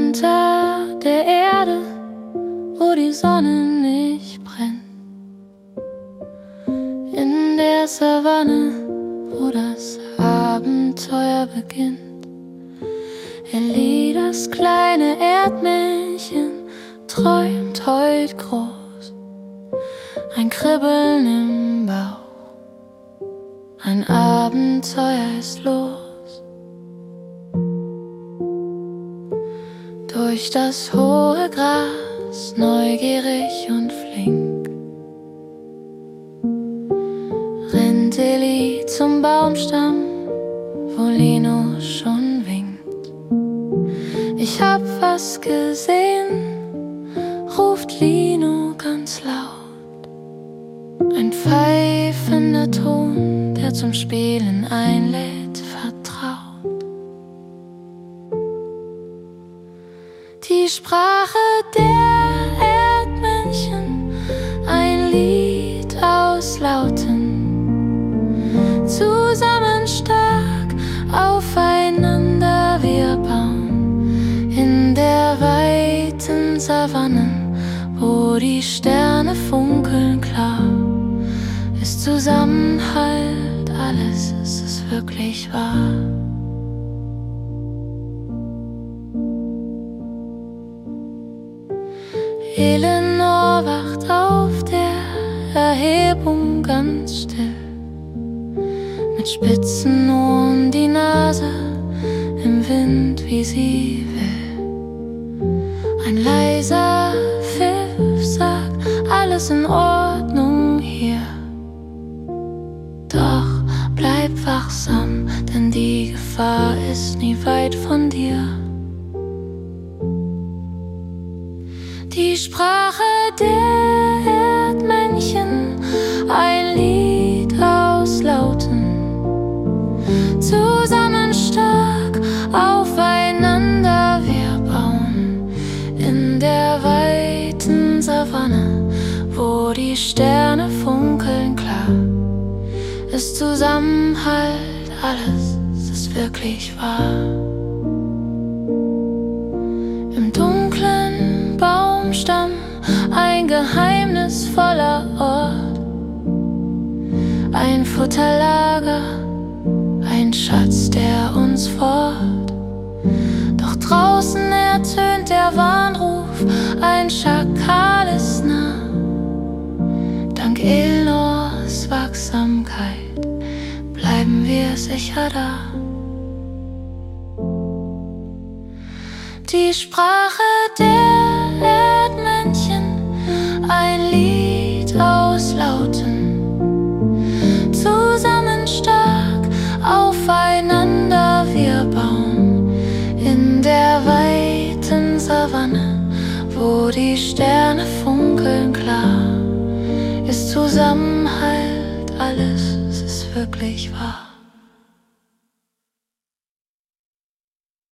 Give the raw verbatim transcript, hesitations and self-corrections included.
Unter der Erde, wo die Sonne nicht brennt, in der Savanne, wo das Abenteuer beginnt. Ellie, das kleine Erdmännchen, träumt heut groß. Ein Kribbeln im Bauch, ein Abenteuer ist los. Durch das hohe Gras, neugierig und flink, rennt Ellie zum Baumstamm, wo Lino schon winkt. Ich hab was gesehen, ruft Lino ganz laut. Ein pfeifender Ton, der zum Spielen einlädt, vertraut. Die Sprache der Erdmännchen, ein Lied aus Lauten. Zusammen stark aufeinander wir bauen, in der weiten Savanne, wo die Sterne funkeln klar. Ist Zusammenhalt alles, ist es wirklich wahr? Eleanor wacht auf der Erhebung ganz still, mit spitzen Ohren die Nase im Wind, wie sie will. Ein leiser Pfiff sagt, alles in Ordnung hier. Doch bleib wachsam, denn die Gefahr ist nie weit von dir. Die Sprache der Erdmännchen, ein Lied aus Lauten. Zusammen stark aufeinander wir bauen, in der weiten Savanne, wo die Sterne funkeln klar. Ist Zusammenhalt alles, ist wirklich wahr? Im dunklen Baumstamm ein geheimnisvoller Ort, ein Futterlager, ein Schatz, der uns fort. Doch draußen ertönt der Warnruf, ein Schakal ist nah. Dank Eleanors Wachsamkeit bleiben wir sicher da. Die Sprache der Erdmännchen, ein Lied aus Lauten. Zusammen stark aufeinander wir bauen, in der weiten Savanne, wo die Sterne funkeln klar. Ist Zusammenhalt alles, es ist wirklich wahr?